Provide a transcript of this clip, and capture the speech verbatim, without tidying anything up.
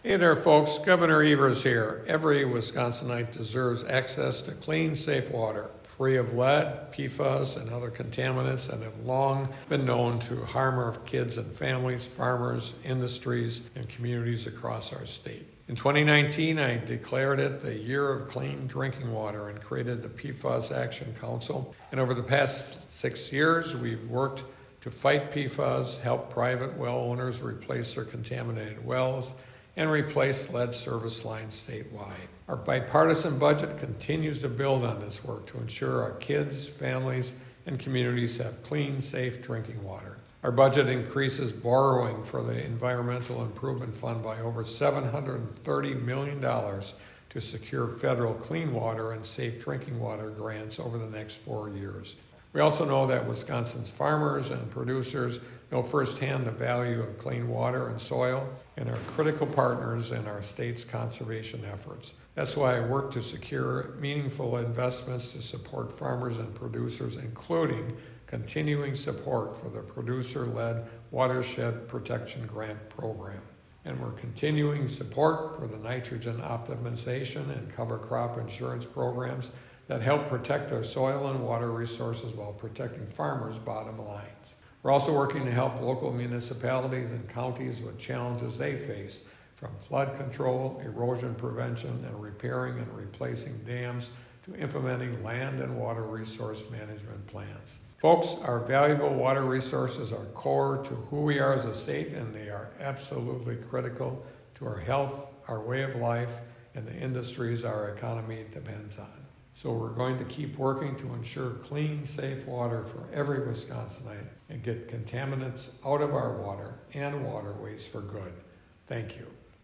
Hey there, folks. Governor Evers here. Every Wisconsinite deserves access to clean, safe water, free of lead, P FAS, and other contaminants that have long been known to harm our kids and families, farmers, industries, and communities across our state. In twenty nineteen, I declared it the year of clean drinking water and created the P FAS Action Council. And over the past six years, we've worked to fight P FAS, help private well owners replace their contaminated wells, and replace lead service lines statewide. Our bipartisan budget continues to build on this work to ensure our kids, families, and communities have clean, safe drinking water. Our budget increases borrowing for the Environmental Improvement Fund by over seven hundred thirty million dollars to secure federal clean water and safe drinking water grants over the next four years. We also know that Wisconsin's farmers and producers know firsthand the value of clean water and soil and are critical partners in our state's conservation efforts. That's why I work to secure meaningful investments to support farmers and producers, including continuing support for the producer-led Watershed Protection Grant Program. And we're continuing support for the nitrogen optimization and cover crop insurance programs that help protect our soil and water resources while protecting farmers' bottom lines. We're also working to help local municipalities and counties with challenges they face, from flood control, erosion prevention, and repairing and replacing dams to implementing land and water resource management plans. Folks, our valuable water resources are core to who we are as a state, and they are absolutely critical to our health, our way of life, and the industries our economy depends on. So we're going to keep working to ensure clean, safe water for every Wisconsinite and get contaminants out of our water and waterways for good. Thank you.